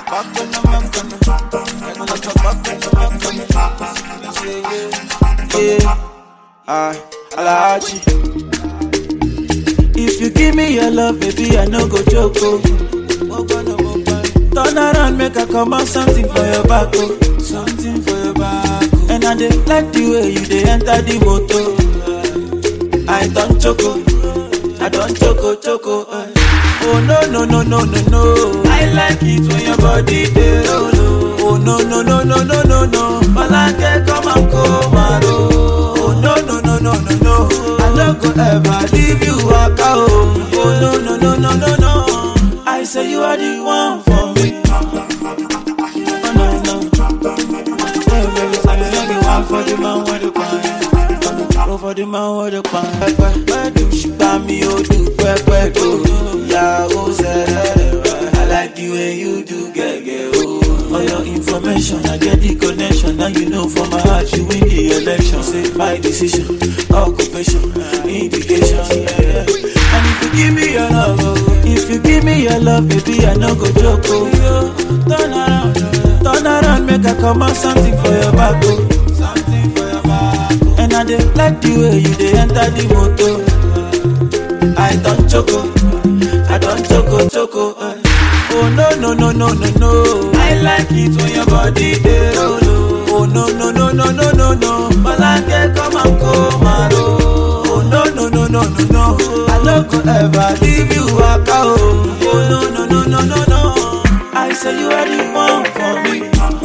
back on the back on the back on the back on the yeah. Alaji. If you give me your love, baby, I no go joke. Oh. Turn around, make I come out something for your back. Oh. Something for your back. Oh. And I dey like the way you dey enter the motor. I don't choco, I don't choco. Oh no. I like it when your body dey roll. Oh no. Malake come and come and roll. Oh no. I don't go ever leave you waka oh. Oh no. I say you are the one for me. Oh no. Hey baby, I say you want for the man with the pan. Oh for the man with the pan. She buy me oh do pepe do. Yeah, oh say I like the way you do get oh. For your information, I get the connection. Now you know for my heart you win the election. Say my decision, occupation, indication, yeah. And if you give me your love, baby, I no go joke. Oh. Turn around, make I come out something for your back. Oh. Something for your back. Oh. And I dey like the way you dey enter the motor. I don't choco. Oh no. I like it when your body dey roll. Oh no. Malake come and come and roll. Oh no. I don't go ever leave you waka oh. Oh no. I say you are the one for me.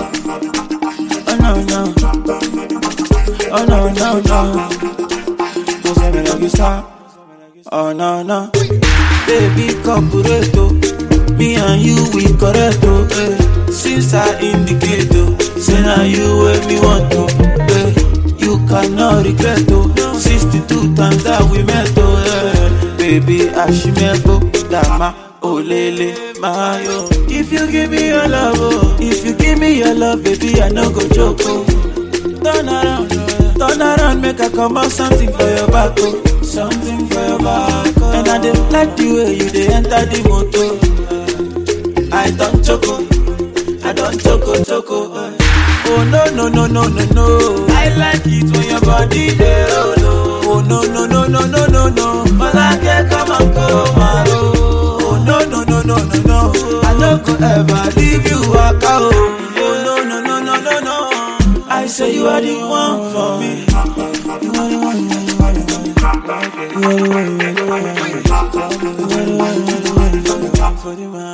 Oh no. Don't say me like you stop. Oh no. Baby corporato, me and you we correct oh. Since I indicate oh, say now you where me want to. You cannot regret oh. 62 times that we met oh. Baby Ashimebo, Dama, Olele, Mayo. If you give me your love oh, baby I no go joke oh. Turn around, make I come out something for your back oh. Something for your back oh. And I dey like the way you dey enter the motor. I don't choco. Oh no. I like it when your body dey roll. Oh no. Malake come and come and roll. Oh no. I no go ever leave you waka oh. Oh no. I say you are the one for me. You are the one for the man.